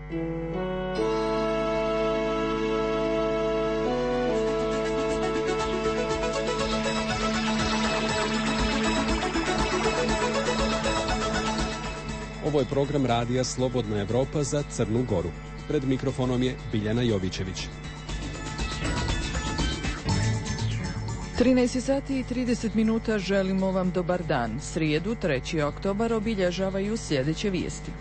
Ovo je program radija Slobodna Evropa za Crnu Goru. Pred mikrofonom je Biljana Jovićević. 13 sati i 30 minuta, želimo vam dobar dan. Srijedu, 3. oktobar, obilježavaju sljedeće vijesti.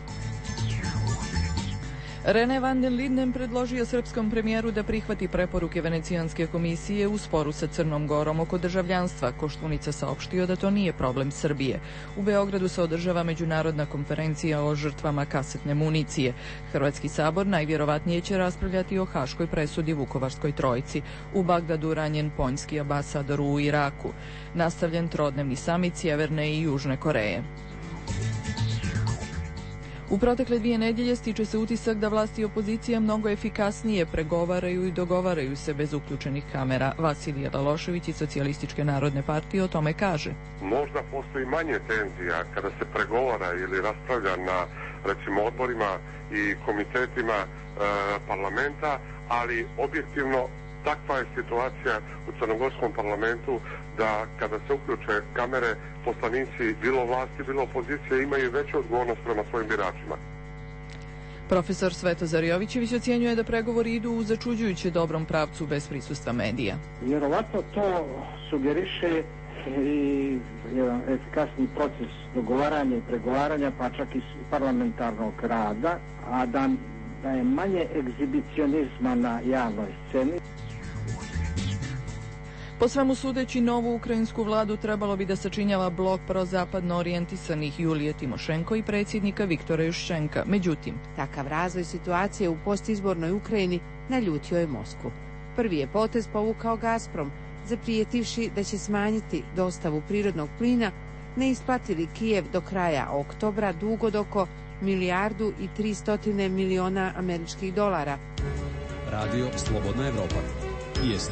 René van den Linden predložio srpskom premijeru da prihvati preporuke Venecijanske komisije u sporu sa Crnom Gorom oko državljanstva. Koštunica saopštio da to nije problem Srbije. U Beogradu se održava međunarodna konferencija o žrtvama kasetne municije. Hrvatski sabor najvjerovatnije će raspravljati o haškoj presudi Vukovarskoj trojici. U Bagdadu ranjen poljski ambasador u Iraku. Nastavljen trodnevni samit Sjeverne i Južne Koreje. U protekle 2 nedjelje stiče se utisak da vlasti i opozicija mnogo efikasnije pregovaraju i dogovaraju se bez uključenih kamera. Vasilije Lalošević iz Socijalističke narodne partije o tome kaže. Možda postoji manje tenzija kada se pregovara ili raspravlja na, recimo, odborima i komitetima parlamenta, ali objektivno takva je situacija u crnogorskom parlamentu da kada se uključe kamere, poslanici bilo vlasti, bilo opozicije imaju veću odgovornost prema svojim biračima. Profesor Svetozar Jovićević ocjenjuje da pregovori idu u začuđujuće dobrom pravcu bez prisustva medija. Vjerovatno to sugeriše i jedan efikasni proces dogovaranja i pregovaranja, pa čak i parlamentarnog rada, a da je manje egzibicionizma na javnoj sceni. Po svemu sudeći, novu ukrajinsku vladu trebalo bi da sačinjava blok prozapadno orijentisanih Julije Timošenko i predsjednika Viktora Juščenka. Međutim, takav razvoj situacije u postizbornoj Ukrajini naljutio je Moskvu. Prvi je potez povukao Gazprom, zaprijetivši da će smanjiti dostavu prirodnog plina, ne isplati li Kijev do kraja oktobra dug od oko $1,3 milijardi američkih dolara. Radio Slobodna Evropa. Vijesti.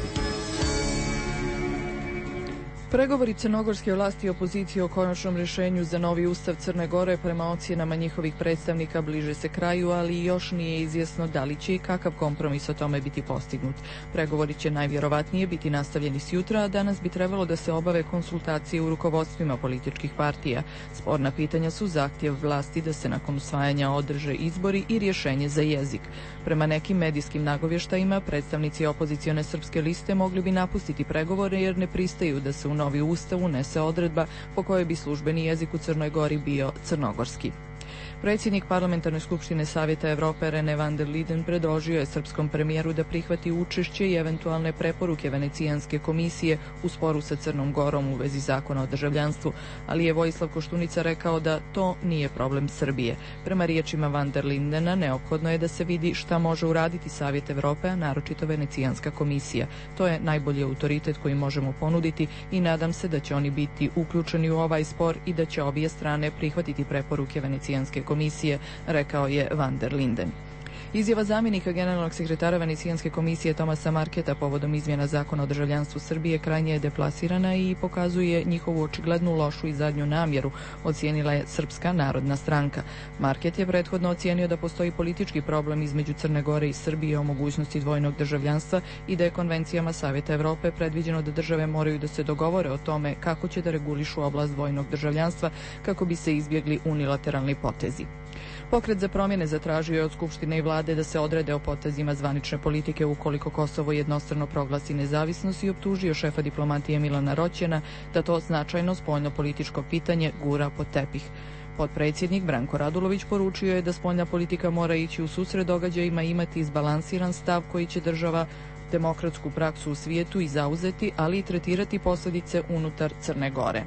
Pregovori crnogorske vlasti i opozicije o konačnom rješenju za novi ustav Crne Gore prema ocjenama njihovih predstavnika bliže se kraju, ali još nije izvjesno da li će i kakav kompromis o tome biti postignut. Pregovori će najvjerovatnije biti nastavljeni s jutra, a danas bi trebalo da se obave konsultacije u rukovodstvima političkih partija. Sporna pitanja su zahtjev vlasti da se nakon usvajanja održe izbori i rješenje za jezik. Prema nekim medijskim nagovještajima, predstavnici opozicione srpske liste mogli bi napustiti pregovore jer ne pristaju da se u novi ustav unese odredba po kojoj bi službeni jezik u Crnoj Gori bio crnogorski. Predsjednik Parlamentarne skupštine Savjeta Evrope René van den Linden predložio je srpskom premijeru da prihvati učešće i eventualne preporuke Venecijanske komisije u sporu sa Crnom Gorom u vezi zakona o državljanstvu, ali je Vojislav Koštunica rekao da to nije problem Srbije. Prema riječima van der Lindena, neophodno je da se vidi šta može uraditi Savjet Evrope, a naročito Venecijanska komisija. To je najbolji autoritet koji možemo ponuditi i nadam se da će oni biti uključeni u ovaj spor i da će obje strane prihvatiti preporuke Venecijanske komisije, rekao je van der Linden. Izjava zamjenika generalnog sekretara Venecijanske komisije Tomasa Marketa povodom izmjena zakona o državljanstvu Srbije krajnje je deplasirana i pokazuje njihovu očiglednu lošu i zadnju namjeru, ocijenila je Srpska narodna stranka. Market je prethodno ocijenio da postoji politički problem između Crne Gore i Srbije o mogućnosti dvojnog državljanstva i da je konvencijama Savjeta Evrope predviđeno da države moraju da se dogovore o tome kako će da regulišu oblast dvojnog državljanstva kako bi se izbjegli unilateralni potezi. Pokret za promjene zatražio je od Skupštine i vlade da se odrede o potezima zvanične politike ukoliko Kosovo jednostrano proglasi nezavisnost i optužio šefa diplomatije Milana Roćena da to značajno spoljno-političko pitanje gura pod tepih. Potpredsjednik Branko Radulović poručio je da spoljna politika mora ići u susret događajima i imati izbalansiran stav koji će država demokratsku praksu u svijetu i zauzeti, ali i tretirati posljedice unutar Crne Gore.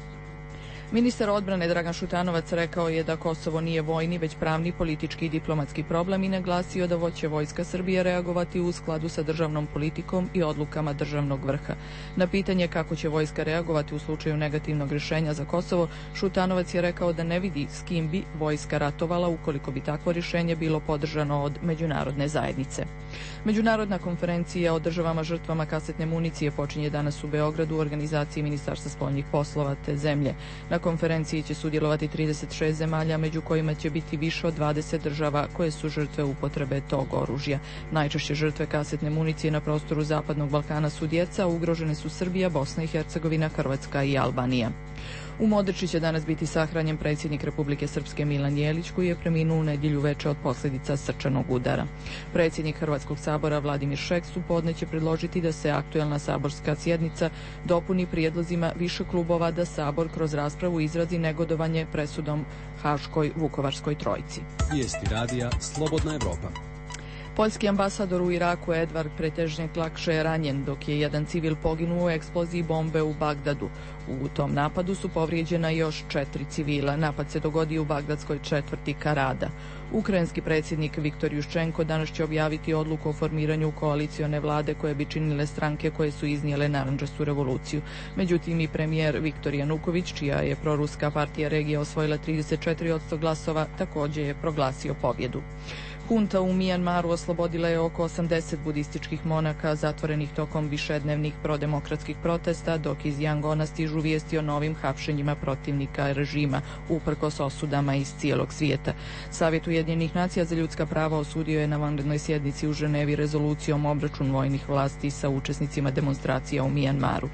Ministar odbrane Dragan Šutanovac rekao je da Kosovo nije vojni, već pravni, politički i diplomatski problem i naglasio da će vojska Srbije reagovati u skladu sa državnom politikom i odlukama državnog vrha. Na pitanje kako će vojska reagovati u slučaju negativnog rješenja za Kosovo, Šutanovac je rekao da ne vidi s kim bi vojska ratovala ukoliko bi takvo rješenje bilo podržano od međunarodne zajednice. Međunarodna konferencija o državama žrtvama kasetne municije počinje danas u Beogradu u organizaciji Ministarstva spoljnih poslova te zemlje. Na konferenciji će sudjelovati 36 zemalja, među kojima će biti više od 20 država koje su žrtve upotrebe tog oružja. Najčešće žrtve kasetne municije na prostoru Zapadnog Balkana su djeca, ugrožene su Srbija, Bosna i Hercegovina, Hrvatska i Albanija. U Modriči će danas biti sahranjen predsjednik Republike Srpske Milan Jelić, koji je preminuo u nedjelju veče od posljedica srčanog udara. Predsjednik Hrvatskog sabora Vladimir Šeks u podne će predložiti da se aktualna saborska sjednica dopuni prijedlozima više klubova da Sabor kroz raspravu izrazi negodovanje presudom Haškoj Vukovarskoj trojci. Vijesti radija Slobodna Evropa. Poljski ambasador u Iraku Edvard Pretežnjak lakše je ranjen, dok je jedan civil poginuo u eksploziji bombe u Bagdadu. U tom napadu su povrijeđena još 4 civila. Napad se dogodio u bagdadskoj četvrti Karada. Ukrajinski predsjednik Viktor Juščenko danas će objaviti odluku o formiranju koalicione vlade koje bi činile stranke koje su iznijele narandžastu revoluciju. Međutim, i premijer Viktor Januković, čija je proruska partija regija osvojila 34% glasova, također je proglasio pobjedu. Hunta u Mijanmaru oslobodila je oko 80 budističkih monaka zatvorenih tokom višednevnih prodemokratskih protesta, dok iz Jangona stižu vijesti o novim hapšenjima protivnika režima, uprkos osudama iz cijelog svijeta. Savjet Ujedinjenih nacija za ljudska prava osudio je na vanrednoj sjednici u Ženevi rezolucijom obračun vojnih vlasti sa učesnicima demonstracija u Mijanmaru.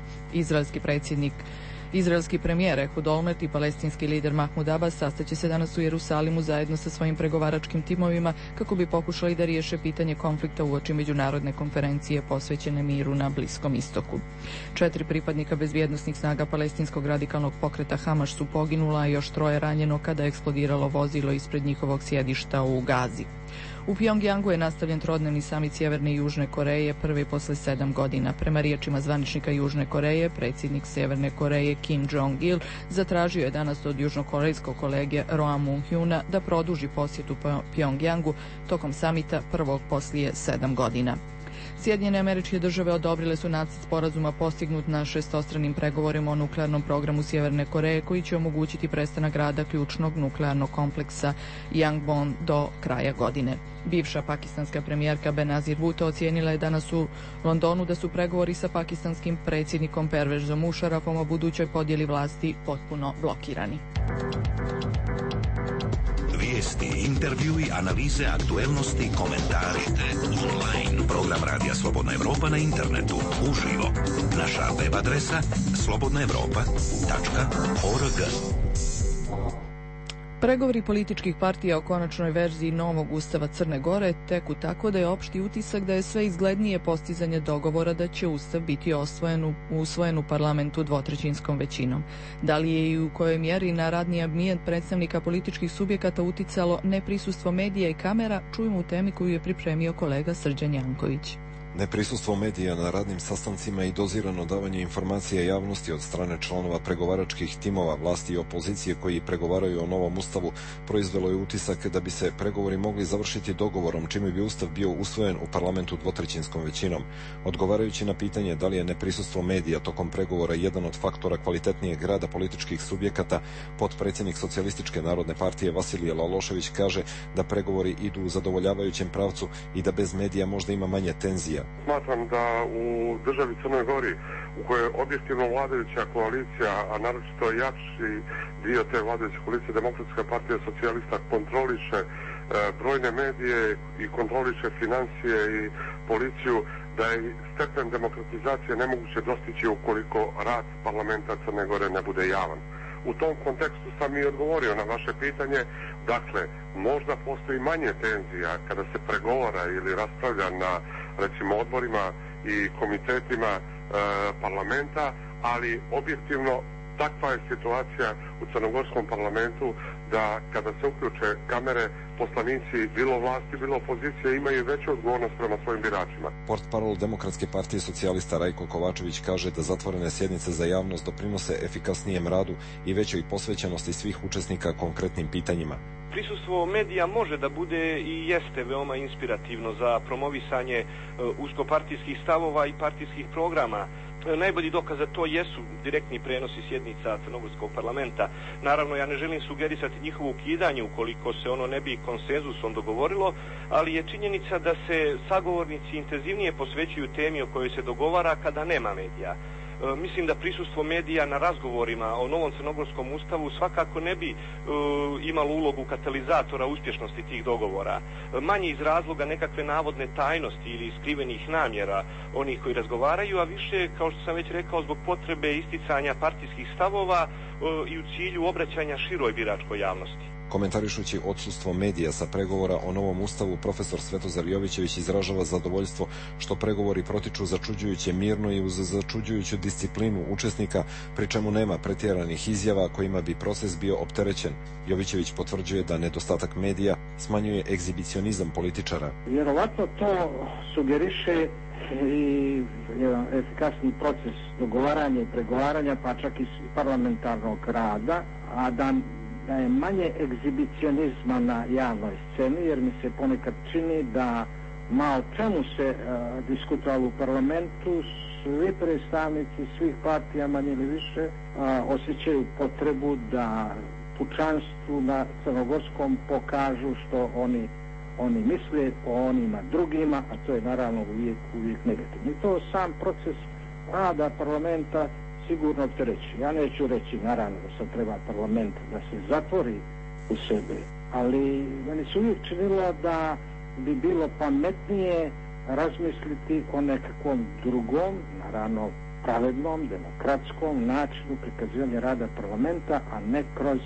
Izraelski premijer Ehud Olmert i palestinski lider Mahmud Abbas sastaće se danas u Jerusalimu zajedno sa svojim pregovaračkim timovima kako bi pokušali da riješe pitanje konflikta uoči međunarodne konferencije posvećene miru na Bliskom istoku. 4 pripadnika bezbjednosnih snaga palestinskog radikalnog pokreta Hamas su poginula, a još 3 ranjeno kada je eksplodiralo vozilo ispred njihovog sjedišta u Gazi. U Pjongjangu je nastavljen trodnevni samit Sjeverne i Južne Koreje, prvi posle 7 godina. Prema riječima zvaničnika Južne Koreje, predsjednik Sjeverne Koreje Kim Jong-il zatražio je danas od južnokorejskog kolege Roa Moo-hyuna da produži posjetu Pjongjangu tokom samita prvog poslije 7 godina. Sjedinjene Američke Države odobrile su nacrt sporazuma postignut na šestostranim pregovorima o nuklearnom programu Sjeverne Koreje, koji će omogućiti prestanak rada ključnog nuklearnog kompleksa Yangbon do kraja godine. Bivša pakistanska premijerka Benazir Bhutto ocijenila je danas u Londonu da su pregovori sa pakistanskim predsjednikom Pervezom Musharrafom o budućoj podjeli vlasti potpuno blokirani. Vijesti, intervjui, analize, aktuelnosti, komentari. Online. Program Radija Slobodna Evropa na internetu. Uživo. Naša web adresa slobodnaevropa.org. Pregovori političkih partija o konačnoj verziji novog ustava Crne Gore teku tako da je opšti utisak da je sve izglednije postizanje dogovora da će ustav biti usvojen u parlamentu dvotrećinskom većinom. Da li je i u kojoj mjeri na radni ambijent predstavnika političkih subjekata uticalo neprisustvo medija i kamera, čujemo u temi koju je pripremio kolega Srđan Janković. Neprisustvo medija na radnim sastancima i dozirano davanje informacija javnosti od strane članova pregovaračkih timova vlasti i opozicije koji pregovaraju o novom ustavu proizvelo je utisak da bi se pregovori mogli završiti dogovorom, čime bi ustav bio usvojen u parlamentu dvotrećinskom većinom. Odgovarajući na pitanje da li je neprisustvo medija tokom pregovora jedan od faktora kvalitetnijeg rada političkih subjekata, potpredsjednik Socijalističke narodne partije Vasilije Lalošević kaže da pregovori idu u zadovoljavajućem pravcu i da bez medija možda ima manje tenzija. Smatram da u državi Crnoj Gori, u kojoj je objektivno vladajuća koalicija, a naročito jači dio te vladajuće koalicije, Demokratska partija socijalista, kontroliše brojne medije i kontroliše financije i policiju, da je stepen demokratizacije nemoguće dostići ukoliko rad parlamenta Crne Gore ne bude javan. U tom kontekstu sam i odgovorio na vaše pitanje. Dakle, možda postoji manje tenzija kada se pregovara ili raspravlja na, recimo, odborima i komitetima parlamenta, ali objektivno takva je situacija u crnogorskom parlamentu da kada se uključe kamere, poslanici bilo vlasti, bilo opozicije imaju veću odgovornost prema svojim biračima. Portparol Demokratske partije socijalista Rajko Kovačević kaže da zatvorene sjednice za javnost doprinose efikasnijem radu i većoj posvećenosti svih učesnika konkretnim pitanjima. Prisustvo medija može da bude i jeste veoma inspirativno za promovisanje uskopartijskih stavova i partijskih programa. Najbolji dokaz za to jesu direktni prenosi sjednica Crnogorskog parlamenta. Naravno, ja ne želim sugerisati njihovo ukidanje ukoliko se ono ne bi konsenzusom dogovorilo, ali je činjenica da se sagovornici intenzivnije posvećuju temi o kojoj se dogovara kada nema medija. Mislim da prisustvo medija na razgovorima o novom crnogorskom ustavu svakako ne bi imalo ulogu katalizatora uspješnosti tih dogovora. Manje iz razloga nekakve navodne tajnosti ili skrivenih namjera onih koji razgovaraju, a više, kao što sam već rekao, zbog potrebe isticanja partijskih stavova i u cilju obraćanja široj biračkoj javnosti. Komentarišući odsustvo medija sa pregovora o novom ustavu, profesor Svetozar Jovićević izražava zadovoljstvo što pregovori protiču začuđujuće mirno i uz začuđujuću disciplinu učesnika, pri čemu nema pretjeranih izjava kojima bi proces bio opterećen. Jovićević potvrđuje da nedostatak medija smanjuje egzibicionizam političara. Vjerovatno to sugeriše i jedan efikasni proces dogovaranja i pregovaranja, pa čak i parlamentarnog rada, a da je manje egzibicionizma na javnoj sceni, jer mi se ponekad čini da malo čemu se diskutovalo u parlamentu, svi predstavnici svih partija manje ili više osjećaju potrebu da pučanstvu na crnogorskom pokažu što oni misle o onima drugima, a to je naravno uvijek negativno. I to sam proces rada parlamenta sigurno optereći. Ja neću reći, naravno, da sad treba parlament da se zatvori u sebe, ali meni se uvijek činilo da bi bilo pametnije razmisliti o nekakvom drugom, naravno pravednom, demokratskom načinu prikazivanja rada parlamenta, a ne kroz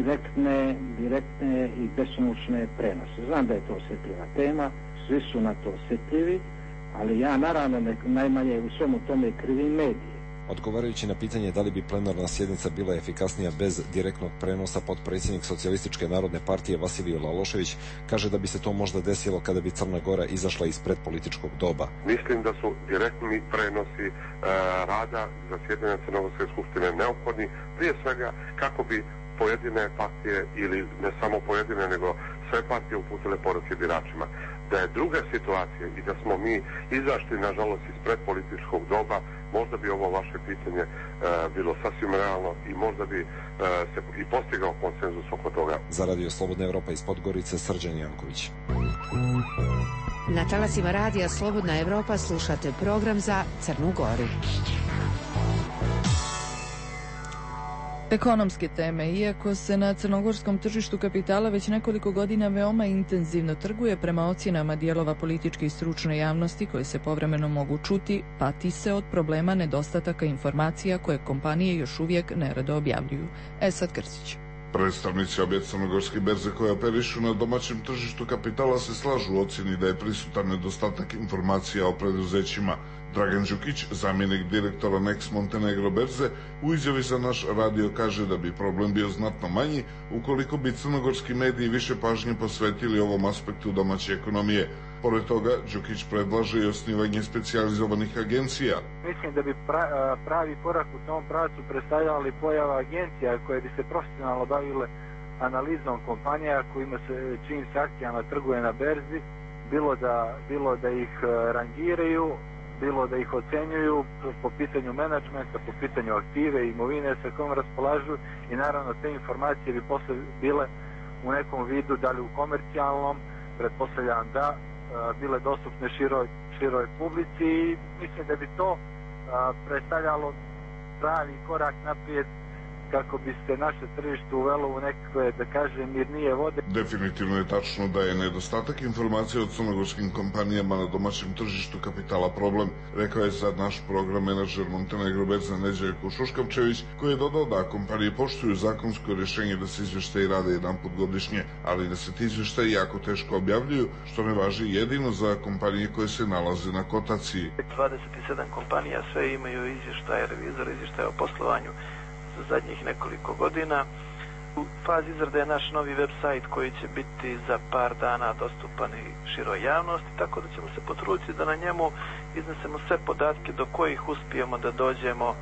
direktne i besomučne prenose. Znam da je to osjetljiva tema, svi su na to osjetljivi, ali ja naravno najmanje u svemu tome krivim medije. Odgovarajući na pitanje da li bi plenarna sjednica bila efikasnija bez direktnog prenosa, potpredsjednik Socijalističke narodne partije Vasilij Lalošević kaže da bi se to možda desilo kada bi Crna Gora izašla iz predpolitičkog doba. Mislim da su direktni prenosi rada zasjedanja Crnogorske skupštine neophodni, prije svega kako bi pojedine partije, ili ne samo pojedine, nego sve partije uputile poruke biračima. Da je druga situacija i da smo mi izašli, nažalost, iz predpolitičkog doba, možda bi ovo vaše pitanje bilo sasvim realno i možda bi se i postigao konsenzus oko toga. Za Radio Slobodna Evropa iz Podgorice, Srđan Janković. Na talasima Radija Slobodna Evropa slušate program za Crnu Goru. Ekonomske teme. Iako se na crnogorskom tržištu kapitala već nekoliko godina veoma intenzivno trguje, prema ocjenama dijelova političke i stručne javnosti koje se povremeno mogu čuti, pati se od problema nedostataka informacija koje kompanije još uvijek nerado objavljuju. Esad Krstić. Predstavnici obje crnogorske berze koje operišu na domaćem tržištu kapitala se slažu u ocjeni da je prisutan nedostatak informacija o preduzećima. Dragan Đukić, zamjenik direktora Nex Montenegro berze, u izjavi za naš radio kaže da bi problem bio znatno manji ukoliko bi crnogorski mediji više pažnje posvetili ovom aspektu domaće ekonomije. Pored toga, Đukić predlaže i osnivanje specijalizovanih agencija. Mislim da bi pravi korak u tom pravcu predstavljali pojava agencija koje bi se profesionalno bavile analizom kompanija čijim se akcijama trguje na berzi, bilo da ih rangiraju, bilo da ih ocenjuju po pitanju menadžmenta, po pitanju aktive i imovine sa kojom raspolažu, i naravno te informacije bi posle bile u nekom vidu, da li u komercijalnom, pretpostavljam da, bile dostupne široj publici, i mislim da bi to predstavljalo pravi korak naprijed kako bi se naše tržište uvelo u nekakve, da kažem, mirnije vode. Definitivno je tačno da je nedostatak informacija o crnogorskim kompanijama na domaćem tržištu kapitala problem, rekao je za naš program menadžer Montenegro berze Neđeljko Šuškavčević, koji je dodao da kompanije poštuju zakonsko rješenje da se izvještaji rade jedanput godišnje, ali da se ti izvještaji jako teško objavljuju, što ne važi jedino za kompanije koje se nalaze na kotaciji. 27 kompanija sve imaju izvještaje revizora, izvještaje o poslovanju za zadnjih nekoliko godina. U fazi izrade je naš novi web sajt koji će biti za par dana dostupan i široj javnosti, tako da ćemo se potruditi da na njemu iznesemo sve podatke do kojih uspijemo da dođemo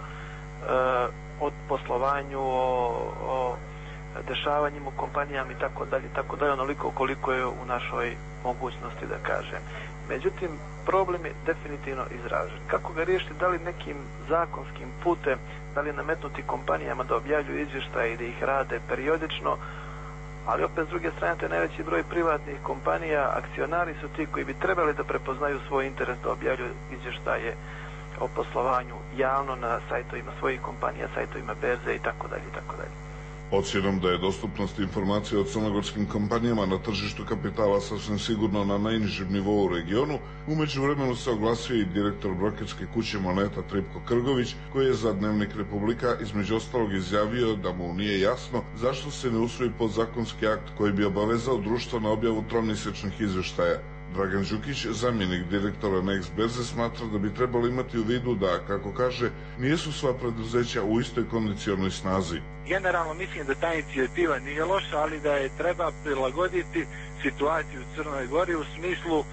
od poslovanju, o dešavanjima u kompanijama i tako dalje, onoliko koliko je u našoj mogućnosti, da kažem. Međutim, problem je definitivno izražen. Kako ga riješiti? Da li nekim zakonskim putem, da li nametnuti kompanijama da objavljuju izvještaje i da ih rade periodično, ali opet s druge strane to je najveći broj privatnih kompanija, akcionari su ti koji bi trebali da prepoznaju svoj interes da objavljuju izvještaje o poslovanju javno na sajtovima svojih kompanija, sajtovima berze i tako dalje i tako dalje. Ocjenom da je dostupnost informacija o crnogorskim kompanijama na tržištu kapitala sasvim sigurno na najnižem nivou u regionu, u međuvremenu se oglasio i direktor brokerske kuće Moneta Tripko Krgović, koji je za Dnevnik Republika između ostalog izjavio da mu nije jasno zašto se ne usvoji podzakonski akt koji bi obavezao društvo na objavu tromjesečnih izvještaja. Dragan Đukić, zamjenik direktora Next berze, smatra da bi trebalo imati u vidu da, kako kaže, nisu sva preduzeća u istoj kondicionoj snazi. Generalno mislim da ta inicijativa nije loša, ali da je treba prilagoditi situaciju u Crnoj Gori u smislu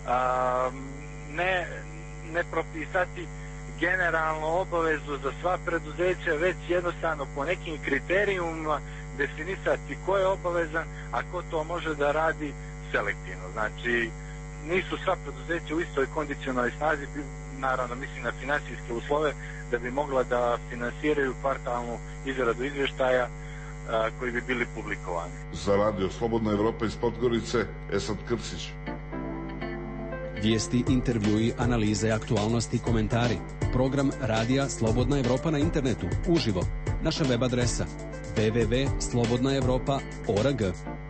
ne propisati generalno obavezu za sva preduzeća, već jednostavno po nekim kriterijumima definisati ko je obavezan, a ko to može da radi selektivno. Znači, nisu sva preduzeća u istoj kondicionalnoj snazi, naravno mislim na finansijske uslove, da bi mogla da finansiraju kvartalnu izradu izvještaja koji bi bili publikovani. Za Radio Slobodna Evropa iz Podgorice, Esad Krsić. Vijesti, intervjui, analize, aktualnosti, komentari. Program Radija Slobodna Evropa na internetu, uživo. Naša web adresa www.slobodnaevropa.org.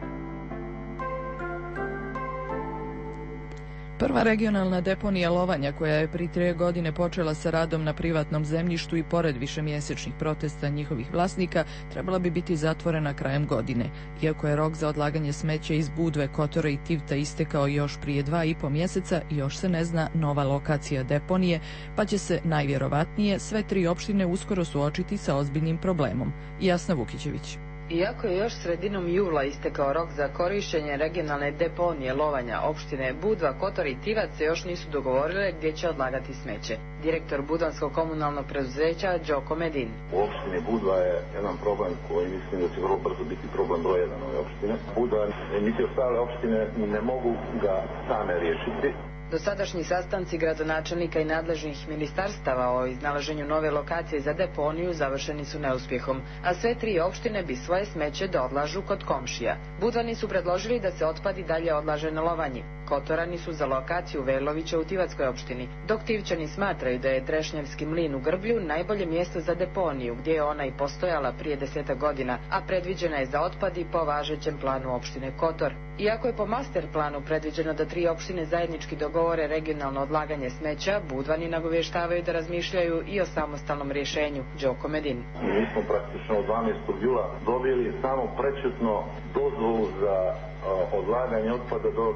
Prva regionalna deponija Lovanja, koja je pri 3 godine počela sa radom na privatnom zemljištu i pored višemjesečnih protesta njihovih vlasnika, trebala bi biti zatvorena krajem godine. Iako je rok za odlaganje smeća iz Budve, Kotora i Tivta istekao još prije 2,5 mjeseca, još se ne zna nova lokacija deponije, pa će se najvjerovatnije sve 3 opštine uskoro suočiti sa ozbiljnim problemom. Jasna Vukićević. Iako je još sredinom jula istekao rok za korištenje regionalne deponije Lovanja, opštine Budva, Kotor i Tivac se još nisu dogovorile gdje će odlagati smeće. Direktor Budanskog komunalnog preduzeća Đoko Medin. U opštini Budva je jedan problem koji mislim da će vrlo brzo biti problem broj 1 ove opštine. Budva niti ostale opštine ne mogu ga same riješiti. Dosadašnji sastanci gradonačelnika i nadležnih ministarstava o iznalaženju nove lokacije za deponiju završeni su neuspjehom, a sve 3 opštine bi svoje smeće da odlažu kod komšija. Budvani su predložili da se otpad i dalje odlaže na Lovanji. Kotorani su za lokaciju Velovića u Tivatskoj opštini, dok Tivčani smatraju da je Trešnjevski mlin u Grblju najbolje mjesto za deponiju, gdje je ona i postojala prije 10 godina, a predviđena je za otpad i po važećem planu opštine Kotor. Iako je po master planu predviđeno da 3 opštine zajednički dogovore regionalno odlaganje smeća, Budvani nagovještavaju da razmišljaju i o samostalnom rješenju. Đoko Medin. Mi smo praktično od 12. jula dobili samo prečutno dozvolu za odlaganje otpada do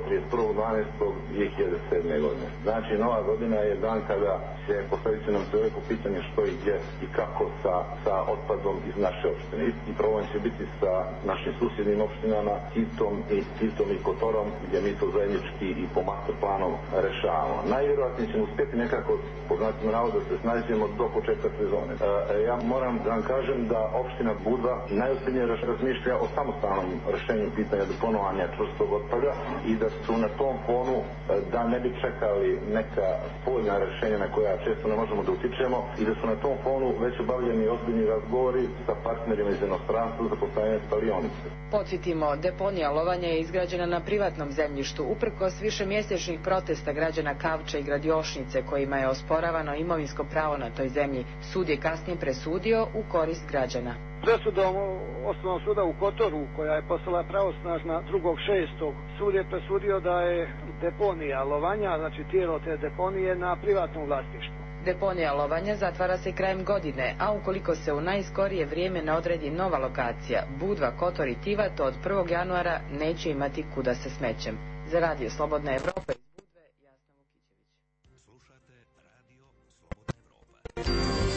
31.12.2007. godine. Znači, nova godina je dan kada će postaviti nam se veliko pitanje što i gdje i kako sa otpadom iz naše opštine. I problem će biti sa našim susjednim opštinama, Tivtom i Kotorom, gdje mi to zajednički i po master planom rešavamo. Najvjerojatnije ćemo uspjeti nekako, po znacima navoda, da se snađemo do početka sezone. Ja moram da vam kažem da opština Budva najozbiljnije razmišlja o samostalnom rešenju pitanja deponovanja čvrstog otpada i da su na tom fonu, da ne bi čekali neka spoljna rješenja na koja često ne možemo da utičemo, i da su na tom fonu već obavljeni ozbiljni razgovori sa partnerima iz inostranstva za postavljanje spalionice. Podsjetimo, deponija Lovanja je izgrađena na privatnom zemljištu uprkos višemjesečnih protesta građana Kavča i Gradiošnice kojima je osporavano imovinsko pravo na toj zemlji. Sud je kasnije presudio u korist građana. Presudom Osnovnog suda u Kotoru, koja je postala pravosnažna 2.6. sud je presudio da je deponija Lovanja, znači tijelo te deponije, na privatnom vlasništvu. Deponija Lovanja zatvara se krajem godine, a ukoliko se u najskorije vrijeme ne odredi nova lokacija, Budva, Kotor i Tivat od 1. januara neće imati kuda sa smećem. Za Radio Slobodna Evropa iz Budve, Jasna Vukićević. Slušate Radio Slobodna Evropa.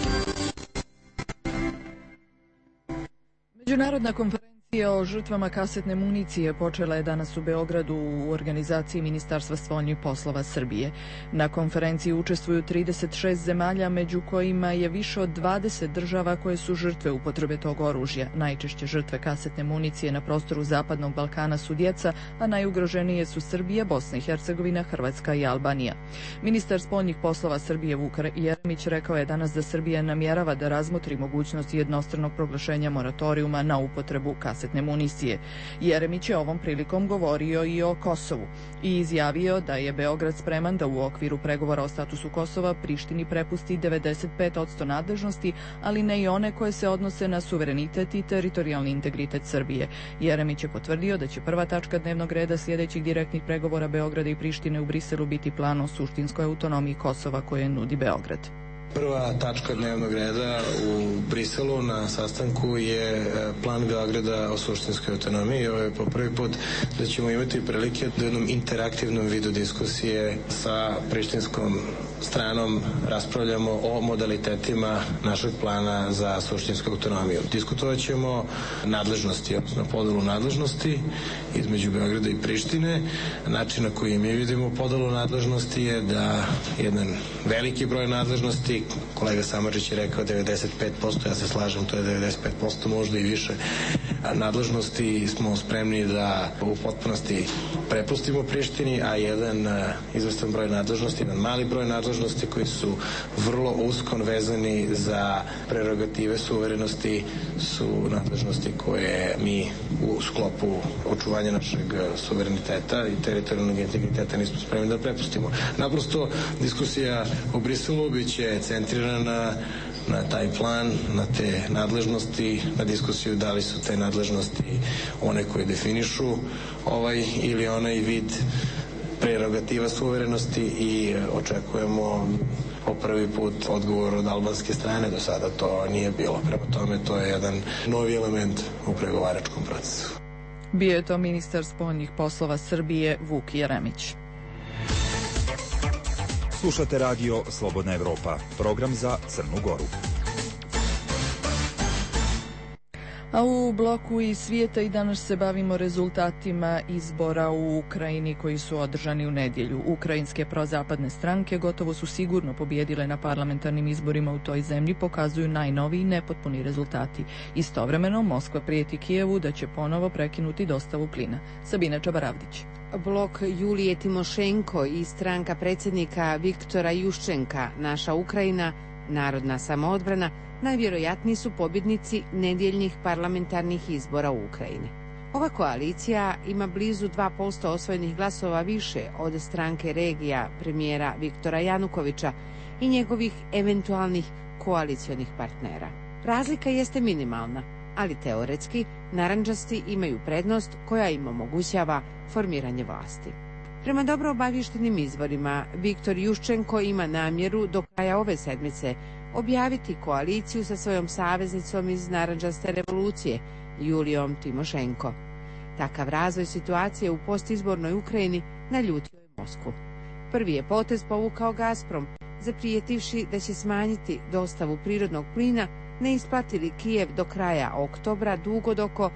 Međunarodna konferencija o žrtvama kasetne municije počela je danas u Beogradu u organizaciji Ministarstva spoljnih poslova Srbije. Na konferenciji učestvuju 36 zemalja, među kojima je više od 20 država koje su žrtve upotrebe tog oružja. Najčešće žrtve kasetne municije na prostoru Zapadnog Balkana su djeca, a najugroženije su Srbija, Bosna i Hercegovina, Hrvatska i Albanija. Ministar spoljnih poslova Srbije Vuk Jeremić rekao je danas da Srbija namjerava da razmotri mogućnost jednostranog proglašenja moratorijuma na upotrebu kasetne kasetne municije. Jeremić je ovom prilikom govorio i o Kosovu i izjavio da je Beograd spreman da u okviru pregovora o statusu Kosova Prištini prepusti 95% nadležnosti, ali ne i one koje se odnose na suverenitet i teritorijalni integritet Srbije. Jeremić je potvrdio da će prva tačka dnevnog reda sljedećih direktnih pregovora Beograda i Prištine u Briselu biti plan o suštinskoj autonomiji Kosova koje nudi Beograd. Prva tačka dnevnog reda u Briselu na sastanku je plan Beograda o suštinskoj autonomiji. Ovo je po prvi put da ćemo imati prilike da u jednom interaktivnom vidu diskusije sa prištinskom stranom raspravljamo o modalitetima našeg plana za suštinsku autonomiju. Diskutovat ćemo nadležnosti, odnosno podelu nadležnosti između Beograda i Prištine. Način na koji mi vidimo podelu nadležnosti je da jedan veliki broj nadležnosti, kolega Samardžić je rekao 95%, ja se slažem, to je 95%, možda i više nadležnosti smo spremni da u potpunosti prepustimo Prištini, a jedan izvestan broj nadležnosti, jedan mali broj nadležnosti koji su vrlo usko vezani za prerogative suverenosti su nadležnosti koje mi u sklopu očuvanja našeg suvereniteta i teritorijalnog integriteta nismo spremni da prepustimo. Naprosto, diskusija u Briselu biće centrirana na taj plan, na te nadležnosti, na diskusiju da li su te nadležnosti one koje definišu ovaj ili onaj vid prerogativa suverenosti i očekujemo po prvi put odgovor od albanske strane. Do sada to nije bilo. Prema tome, to je jedan novi element u pregovaračkom procesu. Bio je to ministar spoljnih poslova Srbije Vuk Jeremić. Slušate radio Slobodna Evropa, program za Crnu Goru. A u bloku iz svijeta i danas se bavimo rezultatima izbora u Ukrajini koji su održani u nedjelju. Ukrajinske prozapadne stranke gotovo su sigurno pobjedile na parlamentarnim izborima u toj zemlji, pokazuju najnoviji nepotpuni rezultati. Istovremeno, Moskva prijeti Kijevu da će ponovo prekinuti dostavu plina. Sabina Čabaravdić. Blok Julije Timošenko i stranka predsjednika Viktora Juščenka, Naša Ukrajina, Narodna samoodbrana, najvjerojatniji su pobjednici nedjeljnih parlamentarnih izbora u Ukrajini. Ova koalicija ima blizu 2% osvojenih glasova više od stranke regija premijera Viktora Janukovića i njegovih eventualnih koalicionih partnera. Razlika jeste minimalna, ali teoretski narandžasti imaju prednost koja im omogućava formiranje vlasti. Prema dobro obavještenim izvorima, Viktor Juščenko ima namjeru do kraja ove sedmice objaviti koaliciju sa svojom saveznicom iz narandžaste revolucije, Julijom Timošenko. Takav razvoj situacije u postizbornoj Ukrajini naljutio je Moskvu. Prvi je potez povukao Gazprom, zaprijetivši da će smanjiti dostavu prirodnog plina, ne isplati Kijev do kraja oktobra dug od oko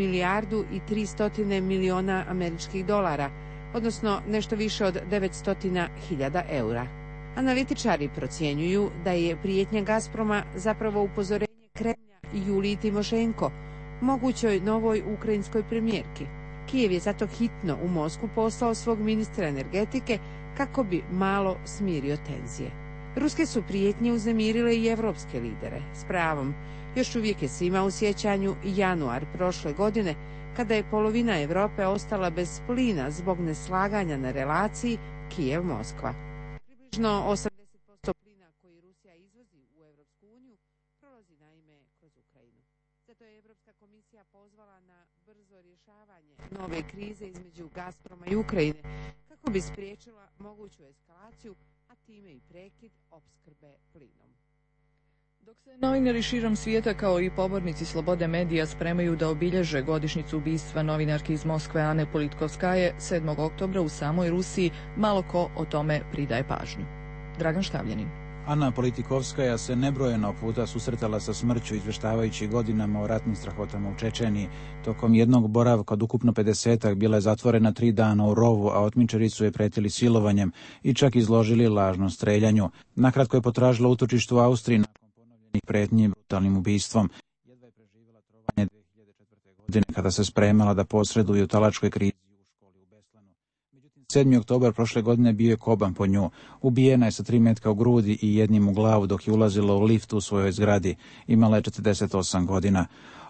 $1,3 milijardi američkih dolara, odnosno nešto više od 900.000 eura. Analitičari procjenjuju da je prijetnja Gazproma zapravo upozorenje Kremlja Juliji Timošenko, mogućoj novoj ukrajinskoj premijerki. Kijev je zato hitno u Moskvu poslao svog ministra energetike kako bi malo smirio tenzije. Ruske su prijetnje uznemirile i evropske lidere, s pravom. Još uvijek je svima u sjećanju januar prošle godine, kada je polovina Europe ostala bez plina zbog neslaganja na relaciji Kijev-Moskva. Približno 80% plina koji Rusija izvozi u Europsku uniju prolazi naime kroz Ukrajinu. Zato je Europska komisija pozvala na brzo rješavanje nove krize između Gazproma i Ukrajine kako bi spriječila moguću eskalaciju, a time i prekid opskrbe plinom. Dok se novinari širom svijeta kao i pobornici slobode medija spremaju da obilježe godišnjicu ubistva novinarke iz Moskve Ane Politkovskaje 7. oktobra u samoj Rusiji, malo ko o tome pridaje pažnju. Dragan Štavljanin. Ana Politkovskaja se nebrojeno puta susretala sa smrću izvještavajući godinama o ratnim strahotama u Čečeniji. Tokom jednog boravka od ukupno 50-ak bila je zatvorena 3 dana u rovu, a otmičari su je pretili silovanjem i čak izložili lažnom streljanju. Nakratko je potražila utočište u Austriji nakon ponovljenih pretnji brutalnim ubistvom. Jedva je preživjela trovanje 2004. godine kada se spremala da posreduje u talačkoj krizi u školi u Beslanu. Međutim, 7. oktobar prošle godine bio je koban po nju. Ubijena je sa 3 metka u grudi i jednim u glavu dok je ulazila u lift u svojoj zgradi. Imala je 48 godina.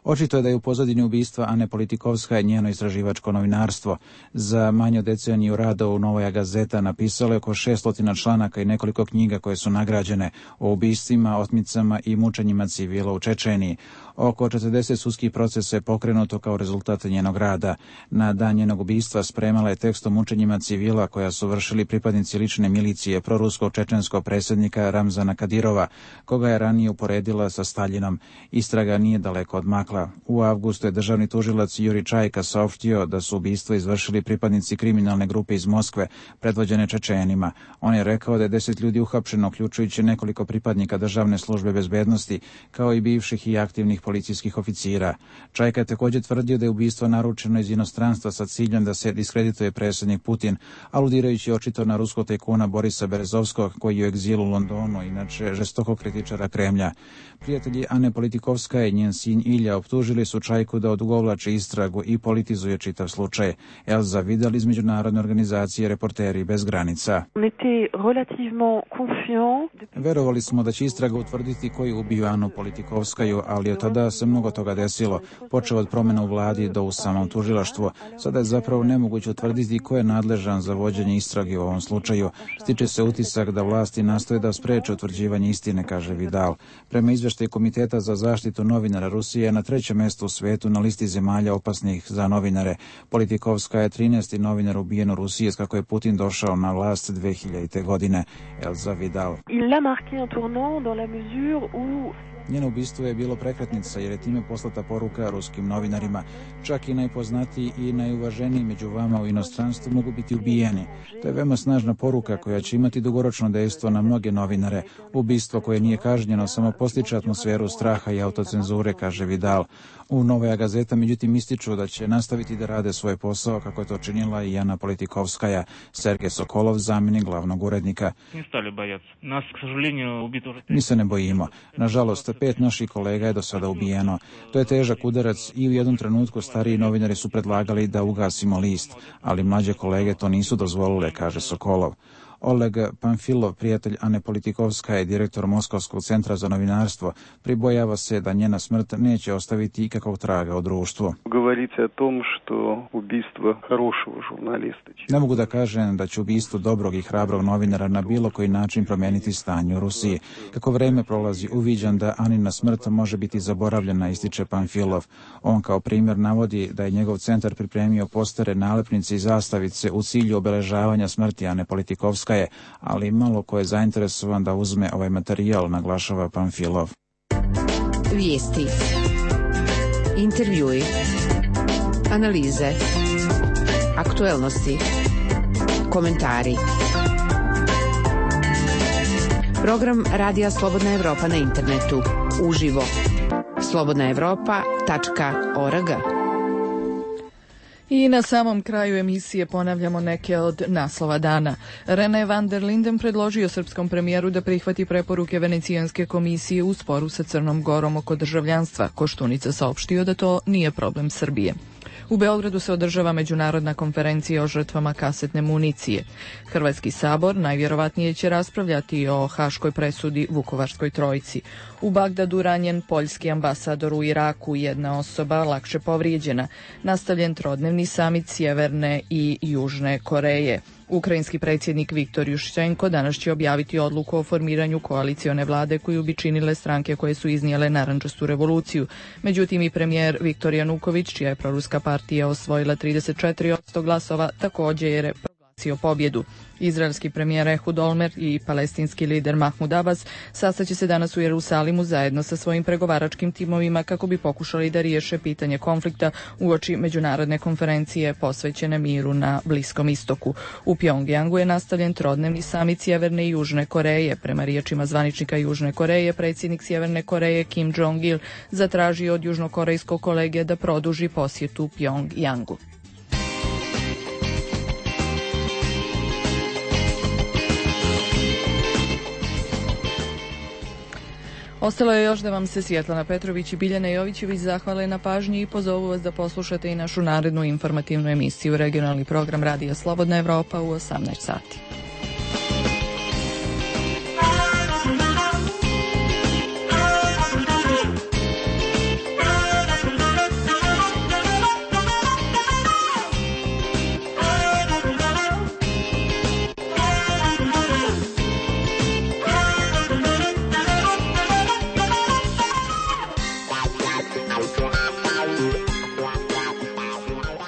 Očito je da je u pozadini ubistva Ane Politikovskaje njeno istraživačko novinarstvo. Za manje od deceniju rada u Novoja Gazeta napisalo je oko 600 članaka i nekoliko knjiga koje su nagrađene o ubistvima, otmicama i mučenjima civila u Čečeniji. Oko 40 sudskih procesa je pokrenuto kao rezultat njenog rada. Na dan njenog ubistva spremala je tekst o mučenjima civila koja su vršili pripadnici lične milicije proruskog čečenskog predsjednika Ramzana Kadirova, koga je ranije uporedila sa Staljinom. Istraga nije daleko odmakla. U avgustu je državni tužilac Juri Čajka saopštio da su ubistvo izvršili pripadnici kriminalne grupe iz Moskve, predvođene Čečenima. On je rekao da je 10 ljudi uhapšeno, uključujući nekoliko pripadnika državne službe bezbednosti, kao i bivših i aktivnih policijskih oficira. Čajka je također tvrdio da je ubistvo naručeno iz inostranstva sa ciljem da se diskredituje predsjednik Putin, aludirajući očito na ruskog tajkuna Borisa Berezovskog, koji je u egzilu u Londonu, inače žestokog kritičara Kremlja. Prijatelji Ane Politikovskaje i njen sin Ilja optužili su Čajku da odugovlači istragu i politizuje čitav slučaj. Elza Vidal iz međunarodne organizacije Reporteri bez granica. Verovali smo da će istraga utvrditi ko je ubio Anu Politikovskaju, ali od tada se mnogo toga desilo, počeo od promjena u vladi do u samom tužilaštvu. Sada je zapravo nemoguće utvrditi ko je nadležan za vođenje istrage u ovom slučaju. Stiče se utisak da vlasti nastoje da spreče utvrđivanje istine, kaže Vidal. Prema izveštaju Komiteta za zaštitu novinara, Rusije je na 3. mjestu u svijetu na listi zemalja opasnih za novinare. Politikovska je 13. novinar ubijen u Rusiji kako je Putin došao na vlast 2000. godine. Elza Vidal. Njeno ubistvo je bilo prekretnica jer je time poslata poruka ruskim novinarima. Čak i najpoznatiji i najuvaženiji među vama u inostranstvu mogu biti ubijeni. To je veoma snažna poruka koja će imati dugoročno dejstvo na mnoge novinare. Ubistvo koje nije kažnjeno samo postiče atmosferu straha i autocenzure, kaže Vidal. U Novoja Gazeta međutim ističu da će nastaviti da rade svoj posao kako je to činila i Ana Politikovskaja. Sergej Sokolov, zamjenik glavnog urednika. Mi se ne bojimo. Nažalost, 5 naših kolega je do sada ubijeno. To je težak udarac i u jednom trenutku stariji novinari su predlagali da ugasimo list, ali mlađe kolege to nisu dozvolile, kaže Sokolov. Oleg Panfilov, prijatelj Ane Politikovskaje i direktor Moskovskog centra za novinarstvo, pribojava se da njena smrt neće ostaviti ikakvog traga u društvu. Ne mogu da kažem da će ubistvo dobrog i hrabrog novinara na bilo koji način promijeniti stanje u Rusiji. Kako vreme prolazi, uviđam da Anina smrt može biti zaboravljena, ističe Panfilov. On kao primjer navodi da je njegov centar pripremio postere, nalepnice i zastavice u cilju obeležavanja smrti Ane Politikovskaje, ali malo ko je zainteresovan da uzme ovaj materijal, naglašava Panfilov. Vijesti, intervjui, analize, aktuelnosti, komentari. Program Radija Slobodna Evropa na internetu, uživo. slobodnaevropa.org. I na samom kraju emisije ponavljamo neke od naslova dana. René van der Linden predložio srpskom premijeru da prihvati preporuke Venecijanske komisije u sporu sa Crnom Gorom oko državljanstva. Koštunica saopštio da to nije problem Srbije. U Beogradu se održava međunarodna konferencija o žrtvama kasetne municije. Hrvatski sabor najvjerovatnije će raspravljati o haškoj presudi Vukovarskoj trojici. U Bagdadu ranjen poljski ambasador u Iraku, jedna osoba lakše povrijeđena. Nastavljen trodnevni samit Sjeverne i Južne Koreje. Ukrajinski predsjednik Viktor Juščenko danas će objaviti odluku o formiranju koalicione vlade koju bi činile stranke koje su iznijele narandžastu revoluciju. Međutim i premijer Viktor Januković, čija je proruska partija osvojila 34% glasova, također je proglasio pobjedu. Izraelski premijer Ehud Olmer i palestinski lider Mahmud Abbas sastaće se danas u Jerusalimu zajedno sa svojim pregovaračkim timovima kako bi pokušali da riješe pitanje konflikta uoči međunarodne konferencije posvećene miru na Bliskom istoku. U Pjongjangu je nastavljen trodnevni samit Sjeverne i Južne Koreje. Prema riječima zvaničnika Južne Koreje, predsjednik Sjeverne Koreje Kim Jong-il zatražio od južnokorejskog kolege da produži posjetu Pjongjangu. Ostalo je još da vam se Svjetlana Petrović i Biljana Jovićević zahvale na pažnji i pozovu vas da poslušate i našu narednu informativnu emisiju, regionalni program Radija Slobodna Evropa u 18 sati.